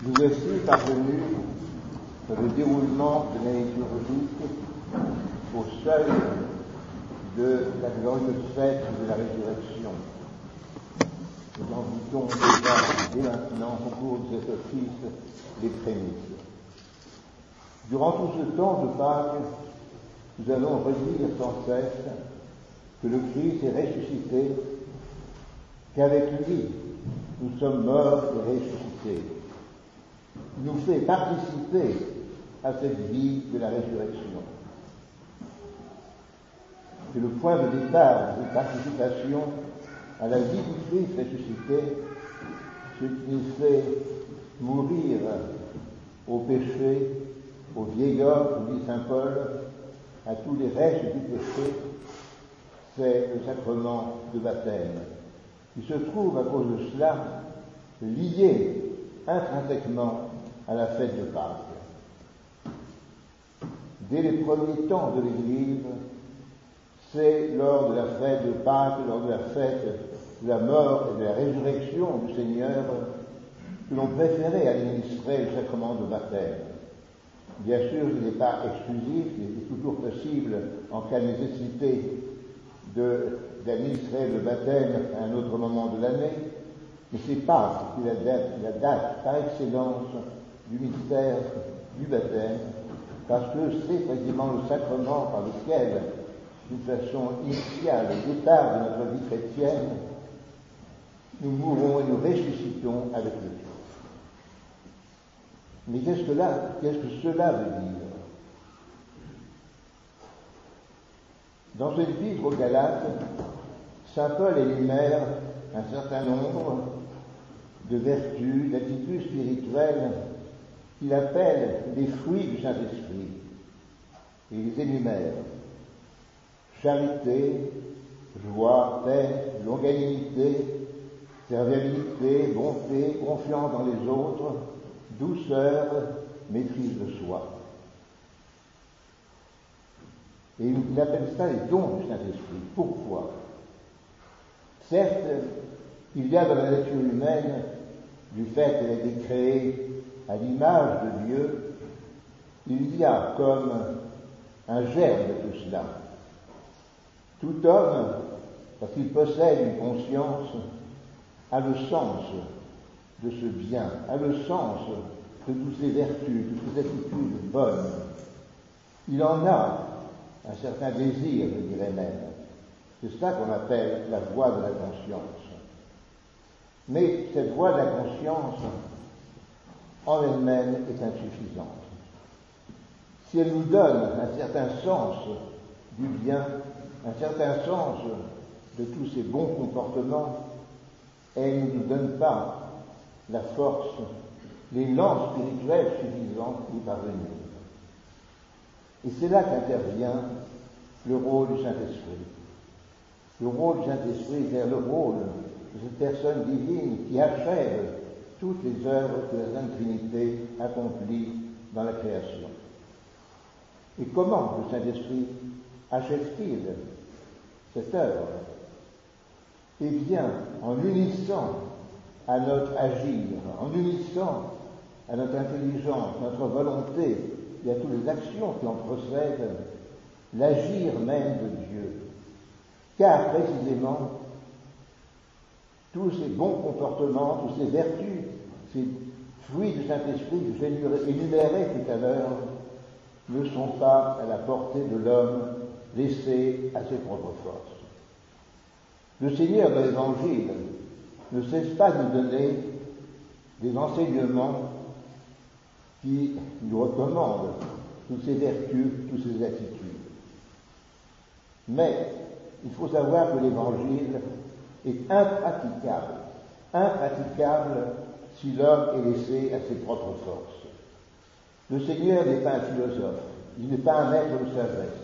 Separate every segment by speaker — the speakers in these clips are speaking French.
Speaker 1: Nous voici parvenus dans le déroulement de l'année liturgique au seuil de la glorieuse fête de la résurrection. Nous en doutons déjà dès maintenant au cours de cet office les prémices. Durant tout ce temps de Pâques, nous allons redire sans cesse que le Christ est ressuscité, qu'avec lui nous sommes morts et ressuscités. Il nous fait participer à cette vie de la résurrection. C'est le point de départ de cette participation à la vie du Christ ressuscité, ce qui nous fait mourir au péché, au vieil homme, dit saint Paul, à tous les restes du péché, c'est le sacrement de baptême, qui se trouve à cause de cela lié intrinsèquement à la fête de Pâques. Dès les premiers temps de l'Église, c'est lors de la fête de Pâques, lors de la fête de la mort et de la résurrection du Seigneur, que l'on préférait administrer le sacrement de baptême. Bien sûr, ce n'est pas exclusif, il est toujours possible, en cas de nécessité, d'administrer le baptême à un autre moment de l'année, mais c'est Pâques qui est la date par excellence du mystère du baptême, parce que c'est précisément le sacrement par lequel, d'une façon initiale, au départ de notre vie chrétienne, nous mourons et nous ressuscitons avec le Christ. Mais qu'est-ce que cela veut dire? Dans ce livre aux Galates, saint Paul énumère un certain nombre de vertus, d'attitudes spirituelles qu'il appelle les fruits du Saint-Esprit. Et il les énumère: charité, joie, paix, longanimité, serviabilité, bonté, confiance dans les autres, douceur, maîtrise de soi. Et il appelle ça les dons du Saint-Esprit. Pourquoi? Certes, il y a dans la nature humaine, du fait qu'elle a été créée à l'image de Dieu, il y a comme un germe de tout cela. Tout homme, parce qu'il possède une conscience, a le sens de ce bien, a le sens de toutes ces vertus, de toutes ces attitudes bonnes. Il en a un certain désir, je dirais même. C'est ça qu'on appelle la voie de la conscience. Mais cette voie de la conscience, en elle-même, est insuffisante. Si elle nous donne un certain sens du bien, un certain sens de tous ces bons comportements, elle ne nous donne pas la force, l'élan spirituel suffisant pour y parvenir. Et c'est là qu'intervient le rôle du Saint-Esprit. Le rôle du Saint-Esprit, c'est le rôle de cette personne divine qui achève toutes les œuvres que la Sainte Trinité accomplit dans la création. Et comment le Saint-Esprit achève-t-il cette œuvre? Eh bien, en unissant à notre agir, en unissant à notre intelligence, notre volonté et à toutes les actions qui en procèdent, l'agir même de Dieu. Car précisément, tous ces bons comportements, toutes ces vertus, ces fruits du Saint-Esprit que j'ai énumérés tout à l'heure, ne sont pas à la portée de l'homme laissé à ses propres forces. Le Seigneur de l'Évangile ne cesse pas de nous donner des enseignements qui nous recommandent toutes ces vertus, toutes ces attitudes. Mais il faut savoir que l'Évangile est impraticable si l'homme est laissé à ses propres forces. Le Seigneur n'est pas un philosophe, il n'est pas un maître de sagesse.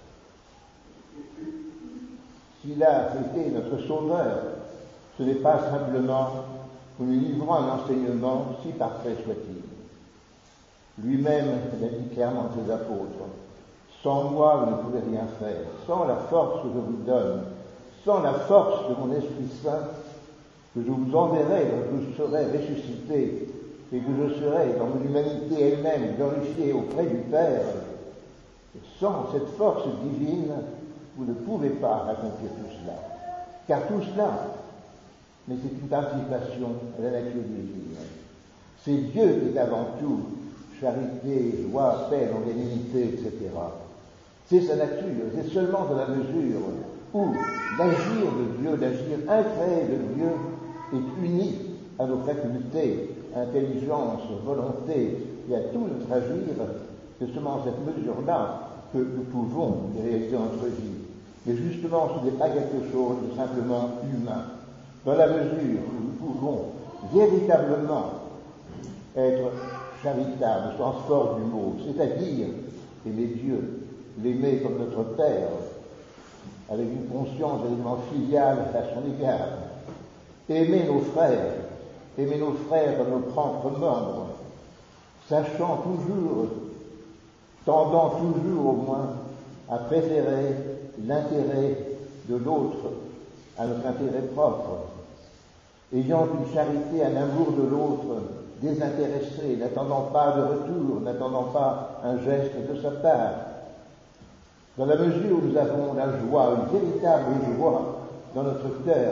Speaker 1: S'il a été notre sauveur, ce n'est pas simplement que nous livrons un enseignement, si parfait soit-il. Lui-même l'a dit clairement à ses apôtres: sans moi, vous ne pouvez rien faire. Sans la force que je vous donne, sans la force de mon Esprit Saint, que je vous enverrai, que je serai ressuscité et que je serai, dans mon humanité elle-même, glorifié auprès du Père, sans cette force divine, vous ne pouvez pas accomplir tout cela. Car tout cela, mais c'est une participation à la nature divine. C'est Dieu qui est avant tout charité, joie, paix, longanimité, etc. C'est sa nature, c'est seulement dans la mesure où l'agir de Dieu, l'agir incréé de Dieu est uni à nos facultés, intelligence, volonté et à tout notre agir, c'est seulement cette mesure-là que nous pouvons réaliser notre vie. Mais justement, ce n'est pas quelque chose de simplement humain. Dans la mesure où nous pouvons véritablement être charitables, au sens fort du mot, c'est-à-dire aimer Dieu, l'aimer comme notre Père, avec une conscience évidemment filiale à son égard, aimer nos frères comme nos propres membres, sachant toujours, tendant toujours au moins à préférer l'intérêt de l'autre à notre intérêt propre, ayant une charité, un amour de l'autre désintéressé, n'attendant pas de retour, n'attendant pas un geste de sa part. Dans la mesure où nous avons la joie, une véritable joie dans notre cœur,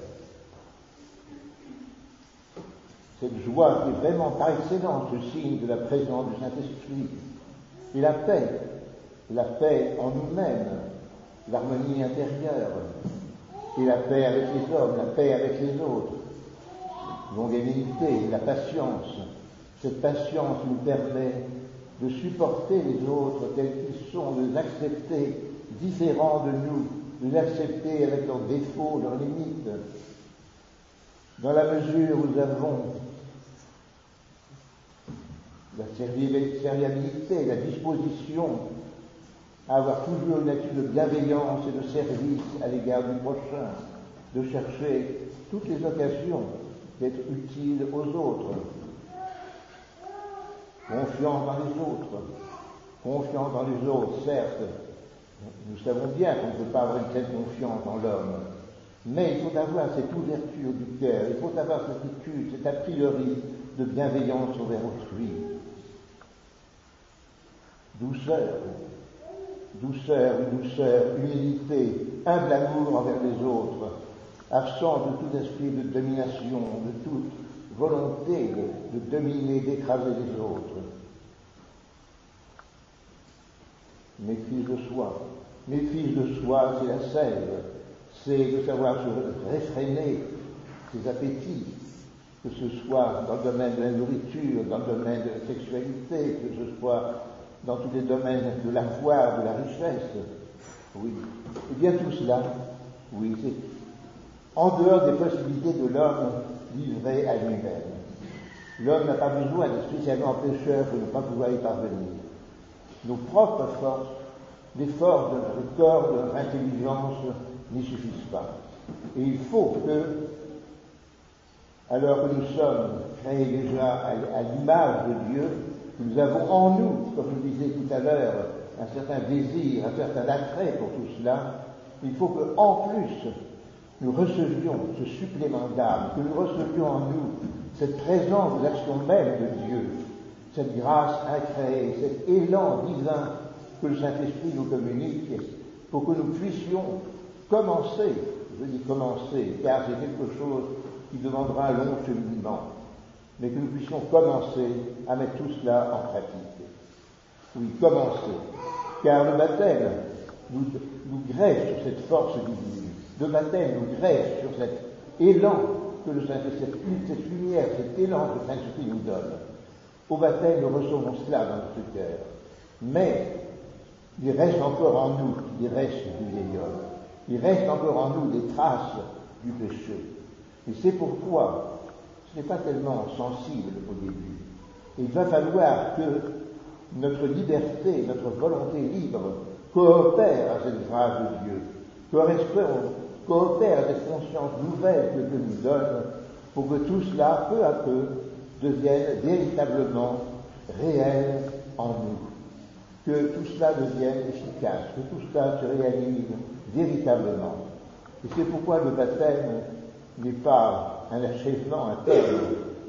Speaker 1: cette joie qui est vraiment par excellence le signe de la présence du Saint-Esprit, et la paix en nous-mêmes, l'harmonie intérieure, et la paix avec les hommes, la paix avec les autres, longanimité, la patience. Cette patience nous permet de supporter les autres tels qu'ils sont, de les accepter différents de nous, de les accepter avec leurs défauts, leurs limites. Dans la mesure où nous avons la serviabilité, la disposition à avoir toujours une attitude de bienveillance et de service à l'égard du prochain, de chercher toutes les occasions d'être utile aux autres, confiant dans les autres, certes, nous savons bien qu'on ne peut pas avoir une telle confiance en l'homme, mais il faut avoir cette ouverture du cœur, il faut avoir cette attitude, cet a priori de bienveillance envers autrui. Douceur, humilité, humble amour envers les autres, absent de tout esprit de domination, de toute volonté de dominer, d'écraser les autres. Maîtrise de soi, c'est la sève, c'est de savoir se réfréner ses appétits, que ce soit dans le domaine de la nourriture, dans le domaine de la sexualité, que ce soit dans tous les domaines de l'avoir, de la richesse. Oui. Et bien tout cela, oui, c'est en dehors des possibilités de l'homme livré à lui-même. L'homme n'a pas besoin d'être spécialement pécheur pour ne pas pouvoir y parvenir. Nos propres forces, les forces de notre corps, de notre intelligence, n'y suffisent pas. Et il faut que, alors que nous sommes créés déjà à l'image de Dieu, nous avons en nous, comme je le disais tout à l'heure, un certain désir, un certain attrait pour tout cela, il faut qu'en plus, nous recevions ce supplément d'âme, que nous recevions en nous cette présence de l'action même de Dieu, cette grâce incréée, cet élan divin que le Saint-Esprit nous communique, pour que nous puissions commencer, je dis commencer, car c'est quelque chose qui demandera un long cheminement, mais que nous puissions commencer à mettre tout cela en pratique. Oui, commencer, car le baptême nous greffe sur cette force divine, le baptême nous greffe sur cet élan que le Saint-Esprit, cette lumière, cet élan que le Saint-Esprit nous donne. Au baptême, nous recevons cela dans notre cœur, mais il reste encore en nous des restes du vieil homme. Il reste encore en nous des traces du péché. Et c'est pourquoi ce n'est pas tellement sensible au début. Et il va falloir que notre liberté, notre volonté libre coopère à cette grâce de Dieu, coopère à cette conscience nouvelle que Dieu nous donne, pour que tout cela, peu à peu, devienne véritablement réel en nous. Que tout cela devienne efficace, que tout cela se réalise véritablement. Et c'est pourquoi le baptême n'est pas un achèvement, un terme,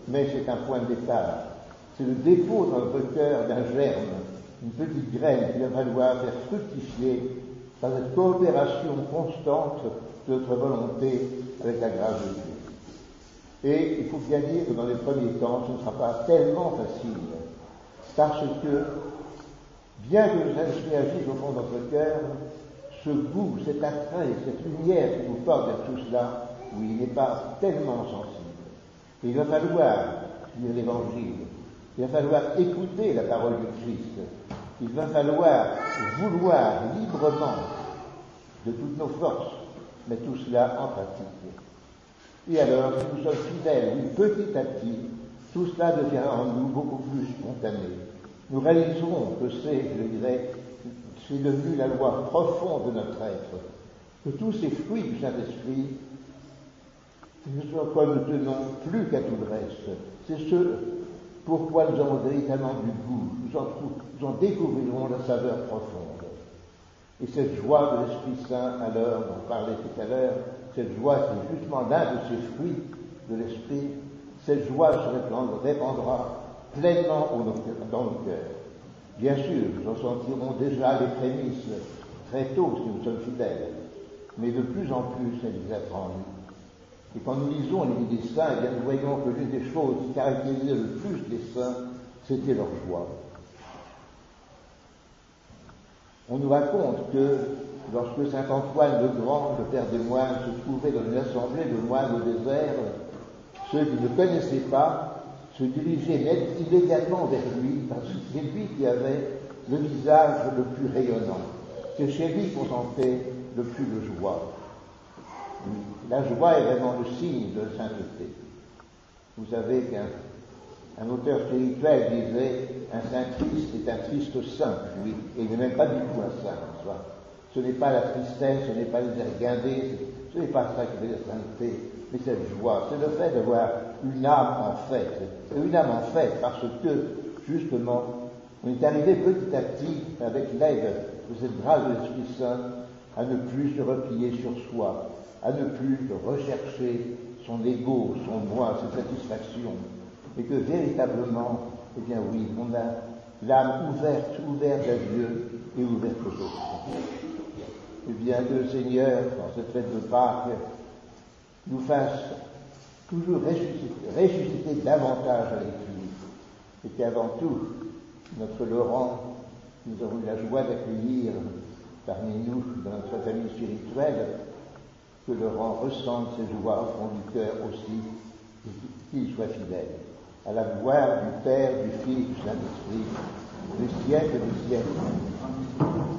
Speaker 1: mais c'est un point de départ. C'est le dépôt dans notre cœur d'un germe, une petite graine qu'il va falloir faire fructifier par cette coopération constante de notre volonté avec la grâce de Dieu. Et il faut bien dire que dans les premiers temps, ce ne sera pas tellement facile, parce que, bien que le Saint-Esprit agisse au fond de notre cœur, ce goût, cet attrait, cette lumière qui nous porte vers tout cela, oui, il n'est pas tellement sensible. Et il va falloir lire l'Évangile, il va falloir écouter la parole du Christ, il va falloir vouloir librement, de toutes nos forces, mettre tout cela en pratique. Et alors, si nous sommes fidèles, oui, petit à petit, tout cela devient en nous beaucoup plus spontané. Nous réaliserons que c'est devenu la loi profonde de notre être, que tous ces fruits du Saint-Esprit, ce à quoi nous tenons plus qu'à tout le reste, c'est ce pourquoi nous avons véritablement du goût, nous en découvrirons la saveur profonde. Et cette joie de l'Esprit Saint, alors, dont on parlait tout à l'heure, cette joie qui est justement l'un de ces fruits de l'Esprit, cette joie se répandra pleinement dans nos cœurs. Bien sûr, nous en sentirons déjà les prémices très tôt si nous sommes fidèles, mais de plus en plus, elle nous attend. Et quand nous lisons les vies des saints, eh bien, nous voyons que l'une des choses qui caractérisait le plus les saints, c'était leur joie. On nous raconte que lorsque saint Antoine le Grand, le père des moines, se trouvait dans une assemblée de moines au désert, ceux qui ne connaissaient pas se dirigeaient immédiatement vers lui, parce que c'est lui qui avait le visage le plus rayonnant. C'est chez lui qu'on sentait le plus de joie. La joie est vraiment le signe de la sainteté. Vous savez qu'un auteur spirituel disait un saint Christ est un Christ saint, oui, et il n'est même pas du tout un saint en soi. Ce n'est pas la tristesse, ce n'est pas les airs guindés, ce n'est pas ça qui fait la sainteté, mais cette joie, c'est le fait d'avoir une âme en fête. Et une âme en fête parce que, justement, on est arrivé petit à petit, avec l'aide de cette grâce de l'Esprit Saint, à ne plus se replier sur soi, à ne plus rechercher son ego, son moi, ses satisfactions, et que véritablement, eh bien oui, on a l'âme ouverte à Dieu et ouverte aux autres. Et bien que le Seigneur, dans cette fête de Pâques, nous fasse toujours ressusciter davantage avec lui, et qu'avant tout, notre Laurent, nous avons eu la joie d'accueillir parmi nous, dans notre famille spirituelle, que Laurent ressente ses joies au fond du cœur aussi, et qu'il soit fidèle à la gloire du Père, du Fils, du Saint-Esprit, du siècle des siècles.